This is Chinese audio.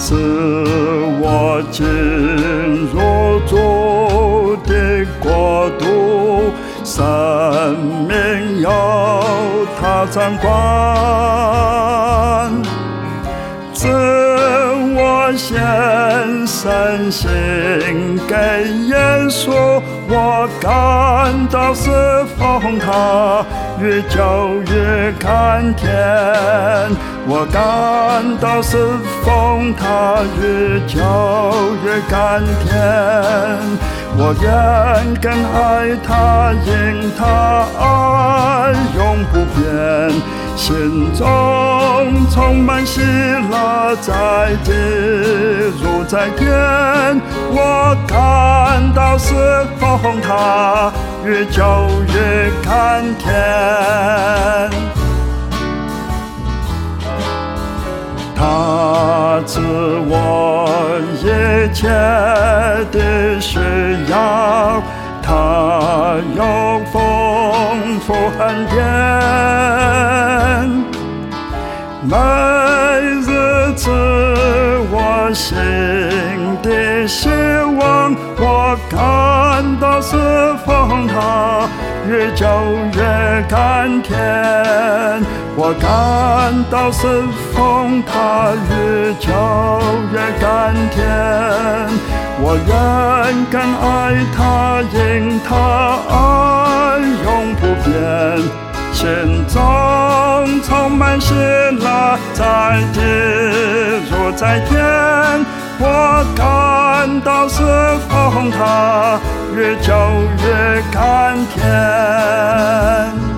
是我进入主的国度，生命由他掌管。自我献身心给耶稣，我感到侍奉他越久越甘甜，我感到侍奉他越久越甘甜，我愿更爱他，因他爱永不变，心中充满喜乐，在地如在天，我感到侍奉他越久越甘甜。他知我一切的需要，他有丰富恩典，每日赐我新的希望，我感到侍奉他越久越甘甜，我感到侍奉他越久越甘甜，我愿更爱他，因他爱永不变，心中充满喜乐，在地如在天，我感到侍奉他越久越甘甜。